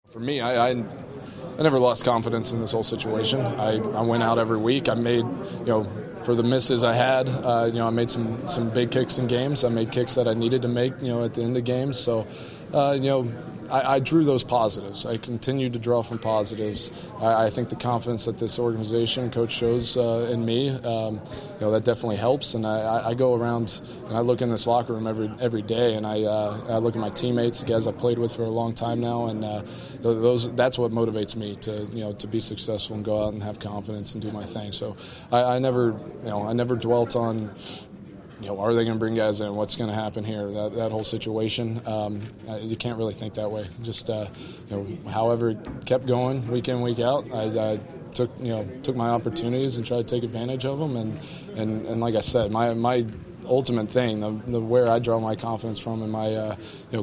For me, I never lost confidence in this whole situation. I went out every week. I made, for the misses I had, I made some big kicks in games. I made kicks that I needed to make, at the end of games. So, I drew those positives. I continued to draw from positives. I think the confidence that this organization, coach shows in me, that definitely helps. And I go around and I look in this locker room every day, and I look at my teammates, the guys I've played with for a long time now, and that's what motivates me to be successful and go out and have confidence and do my thing. So I never dwelt on, are they going to bring guys in? What's going to happen here? That whole situation, you can't really think that way. Just, however it kept going week in, week out, I took my opportunities and tried to take advantage of them. And like I said, my ultimate thing, the where I draw my confidence from and my,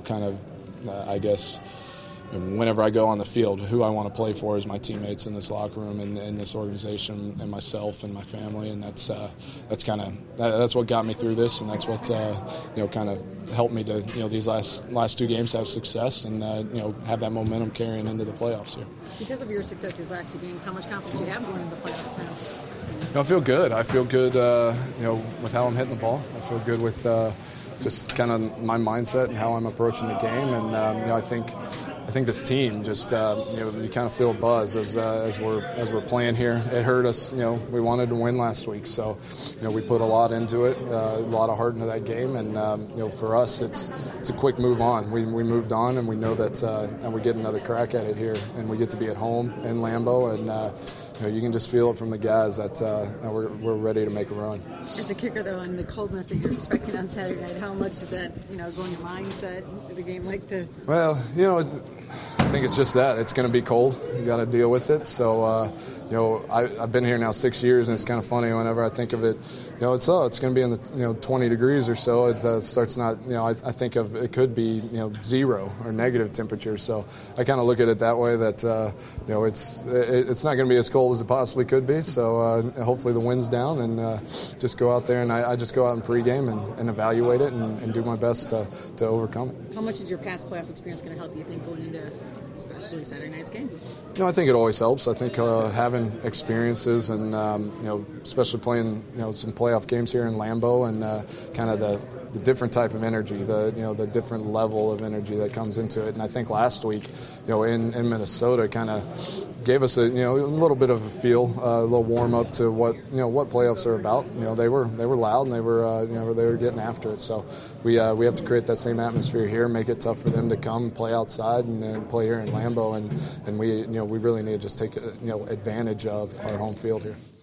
I guess, whenever I go on the field, who I want to play for is my teammates in this locker room and this organization and myself and my family, and that's what got me through this, and that's what kind of helped me to these last two games have success and have that momentum carrying into the playoffs here. Because of your success these last two games, how much confidence do you have going into the playoffs now? I feel good. I feel good, with how I'm hitting the ball. I feel good with just kind of my mindset and how I'm approaching the game, and I think this team just you kind of feel a buzz as we're playing here. It hurt us. We wanted to win last week, so we put a lot into it, a lot of heart into that game, and for us it's a quick move on. We moved on, and we know that and we get another crack at it here, and we get to be at home in Lambeau, and you can just feel it from the guys that we're ready to make a run. As a kicker, though, and the coldness that you're expecting on Saturday night, how much does that go in your mindset with a game like this? Well, I think it's just that. It's going to be cold. You got to deal with it. So, I've been here now 6 years, and it's kind of funny whenever I think of it. It's going to be in the 20 degrees or so. It starts not. I think of it could be zero or negative temperature. So I kind of look at it that way. That it's not going to be as cold as it possibly could be. So hopefully the wind's down, and just go out there, and I just go out in pregame and evaluate it and do my best to overcome it. How much is your past playoff experience going to help you think going into especially Saturday night's game? I think it always helps. I think having experiences and especially playing some playoff games here in Lambeau and kind of the different type of energy, the different level of energy that comes into it. And I think last week, in Minnesota, kind of gave us a little bit of a feel, a little warm up to what playoffs are about. They were loud, and they were getting after it. So we have to create that same atmosphere here, make it tough for them to come play outside and play here in Lambeau, and we really need to just take advantage of our home field here.